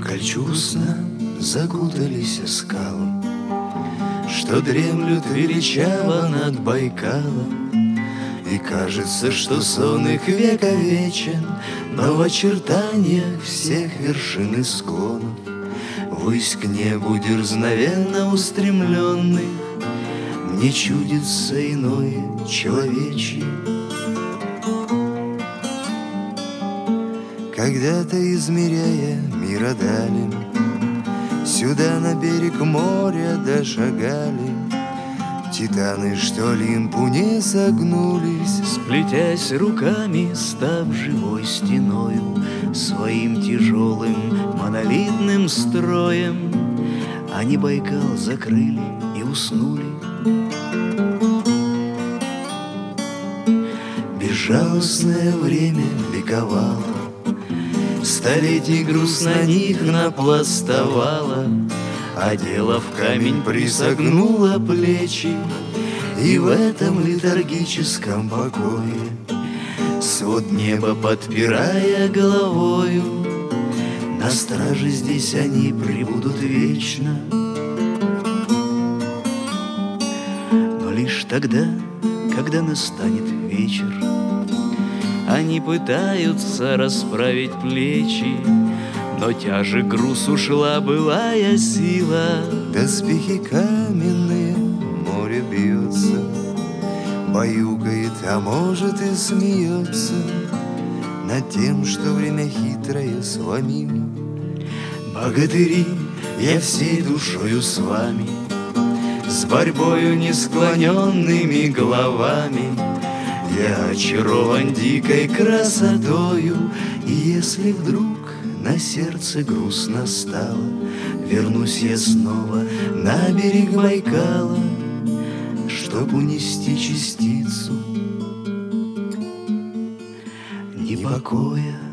Кольчужно закутались скалы, что дремлют величаво над Байкалом. И кажется, что сон их вековечен, но в очертаниях всех вершин и склонов ввысь к небу дерзновенно устремленных мне чудится иное человечье. Когда-то, измеряя миродалем, сюда на берег моря дошагали титаны, что Олимпу не согнулись, сплетясь руками, став живой стеною, своим тяжелым монолитным строем, они Байкал закрыли и уснули. Безжалостное время ликовало, столетий груз на них напластовало, а дело в камень присогнуло плечи. И в этом летаргическом покое, свод неба подпирая головою, на страже здесь они пребудут вечно. Но лишь тогда, когда настанет вечер, они пытаются расправить плечи, но тяжек груз ушла былая сила. Доспехи каменные, море бьется, баюкает, а может и смеется над тем, что время хитрое сломило. Богатыри, я всей душою с вами, с борьбою не склоненными головами. Я очарован дикой красотою, и если вдруг на сердце грустно стало, вернусь я снова на берег Байкала, чтоб унести частицу непокоя.